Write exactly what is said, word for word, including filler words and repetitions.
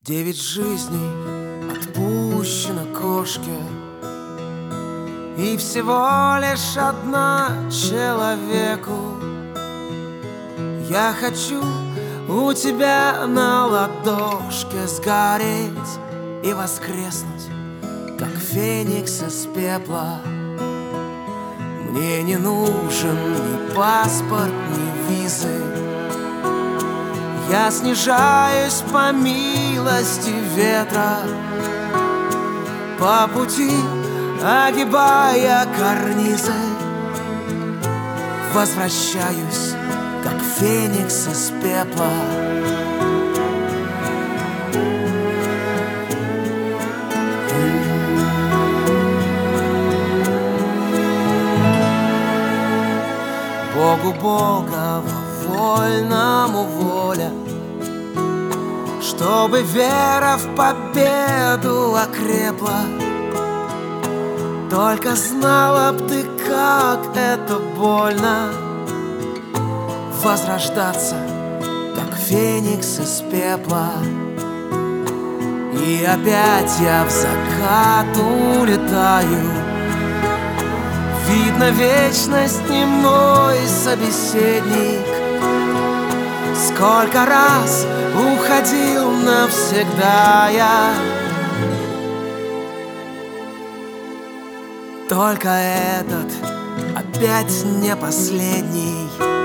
Девять жизней отпущено кошке, и всего лишь одна человеку. Я хочу у тебя на ладошке сгореть и воскреснуть, как феникс из пепла. Мне не нужен ни паспорт, ни визы. Я снижаюсь по милости ветра, по пути огибая карнизы. Возвращаюсь, как феникс из пепла. Богу Бога вольному воля, чтобы вера в победу окрепла. Только знала б ты, как это больно возрождаться, как феникс из пепла. И опять я в закат улетаю. Видно, вечность не мой собеседник. Сколько раз уходил навсегда я, только этот опять не последний.